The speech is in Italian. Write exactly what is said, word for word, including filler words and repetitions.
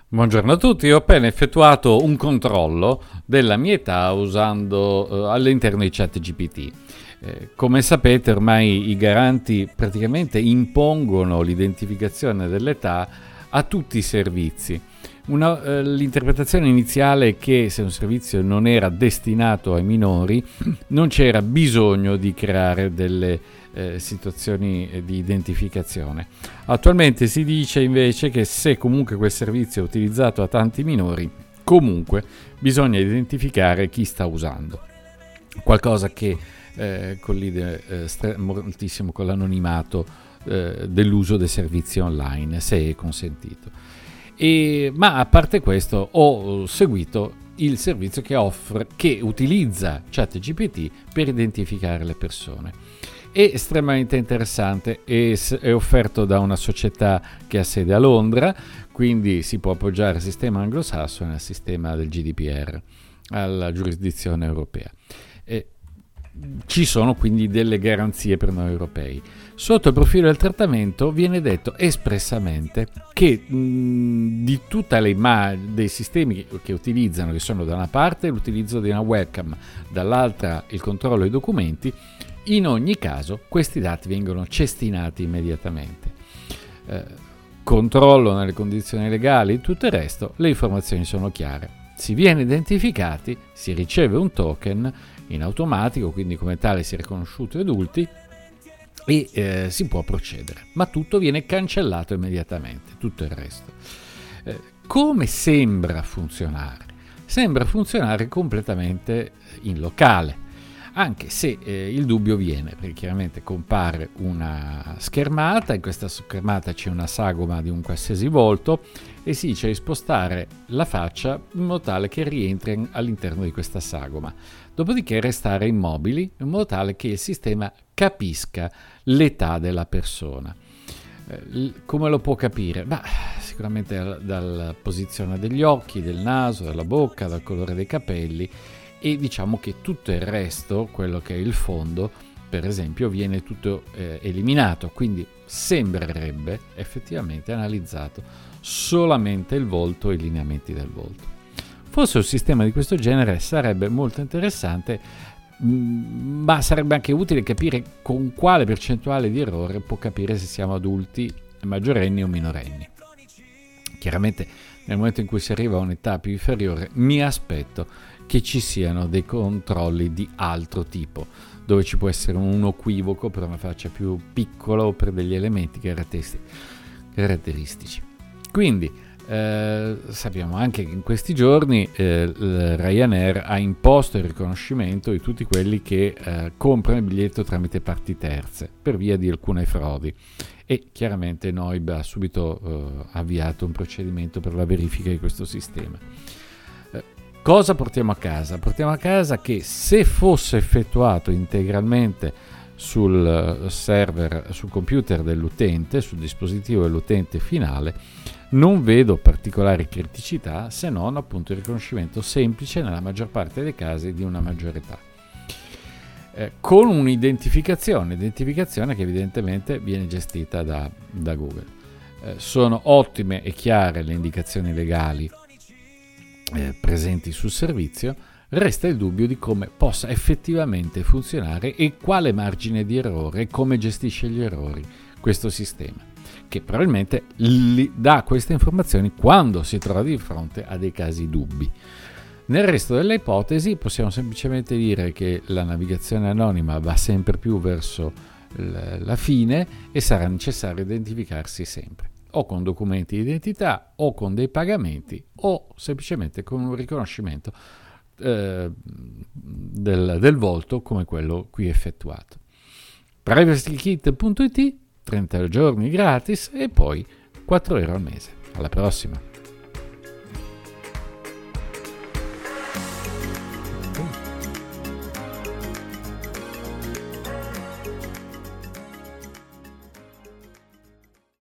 Buongiorno a tutti, ho appena effettuato un controllo della mia età usando eh, all'interno di ChatGPT. Eh, come sapete ormai i garanti praticamente impongono l'identificazione dell'età a tutti i servizi. Una, eh, l'interpretazione iniziale è che se un servizio non era destinato ai minori non c'era bisogno di creare delle eh, situazioni di identificazione. Attualmente si dice invece che se comunque quel servizio è utilizzato a tanti minori, comunque bisogna identificare chi sta usando. Qualcosa che eh, collide eh, stre- moltissimo con l'anonimato eh, dell'uso dei servizi online, se è consentito. E, ma a parte questo ho seguito il servizio che offre, che utilizza ChatGPT per identificare le persone. È estremamente interessante, è, è offerto da una società che ha sede a Londra, quindi si può appoggiare al sistema anglosassone e al sistema del G D P R, alla giurisdizione europea. E ci sono quindi delle garanzie per noi europei. Sotto il profilo del trattamento viene detto espressamente che mh, di tutte le immagini dei sistemi che, che utilizzano, che sono da una parte l'utilizzo di una webcam, dall'altra il controllo dei documenti, in ogni caso questi dati vengono cestinati immediatamente. Eh, controllo nelle condizioni legali e tutto il resto, le informazioni sono chiare. Si viene identificati, si riceve un token in automatico, quindi come tale si è riconosciuti adulti e eh, si può procedere, ma tutto viene cancellato immediatamente, tutto il resto. Eh, come sembra funzionare? Sembra funzionare completamente in locale, anche se eh, il dubbio viene, perché chiaramente compare una schermata, in questa schermata c'è una sagoma di un qualsiasi volto e si dice di spostare la faccia in modo tale che rientri all'interno di questa sagoma. Dopodiché restare immobili in modo tale che il sistema capisca l'età della persona. Eh, come lo può capire? Beh, sicuramente dalla, dalla posizione degli occhi, del naso, della bocca, dal colore dei capelli, e diciamo che tutto il resto, quello che è il fondo, per esempio, viene tutto eh, eliminato, quindi sembrerebbe effettivamente analizzato solamente il volto e i lineamenti del volto. Forse un sistema di questo genere sarebbe molto interessante, ma sarebbe anche utile capire con quale percentuale di errore può capire se siamo adulti, maggiorenni o minorenni. Chiaramente nel momento in cui si arriva a un'età più inferiore mi aspetto che ci siano dei controlli di altro tipo, dove ci può essere un equivoco per una faccia più piccola o per degli elementi caratteristici. Quindi eh, sappiamo anche che in questi giorni eh, Ryanair ha imposto il riconoscimento di tutti quelli che eh, comprano il biglietto tramite parti terze per via di alcune frodi, e chiaramente Noib ha subito eh, avviato un procedimento per la verifica di questo sistema. Eh, cosa portiamo a casa? Portiamo a casa che se fosse effettuato integralmente sul server, sul computer dell'utente, sul dispositivo dell'utente finale, non vedo particolari criticità, se non appunto il riconoscimento semplice nella maggior parte dei casi di una maggiore età, eh, con un'identificazione identificazione che evidentemente viene gestita da, da Google. Eh, sono ottime e chiare le indicazioni legali eh, presenti sul servizio. Resta il dubbio di come possa effettivamente funzionare e quale margine di errore e come gestisce gli errori questo sistema, che probabilmente gli dà queste informazioni quando si trova di fronte a dei casi dubbi. Nel resto delle ipotesi possiamo semplicemente dire che la navigazione anonima va sempre più verso la fine e sarà necessario identificarsi sempre, o con documenti di identità o con dei pagamenti o semplicemente con un riconoscimento eh, del, del volto come quello qui effettuato. privacykit punto it, trenta giorni gratis e poi quattro euro al mese. Alla prossima!